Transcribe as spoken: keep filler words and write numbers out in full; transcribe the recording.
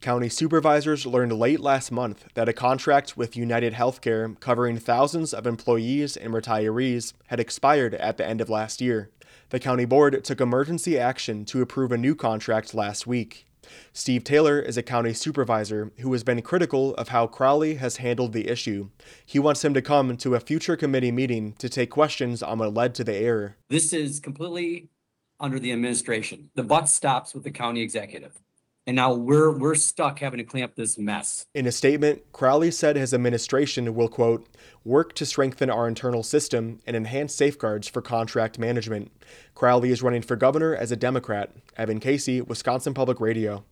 County supervisors learned late last month that a contract with United Healthcare covering thousands of employees and retirees had expired at the end of last year. The county board took emergency action to approve a new contract last week. Steve Taylor is a county supervisor who has been critical of how Crowley has handled the issue. He wants him to come to a future committee meeting to take questions on what led to the error. This is completely under the administration. The buck stops with the county executive. And now we're we're stuck having to clean up this mess. In a statement, Crowley said his administration will, quote, work to strengthen our internal system and enhance safeguards for contract management. Crowley is running for governor as a Democrat. Evan Casey, Wisconsin Public Radio.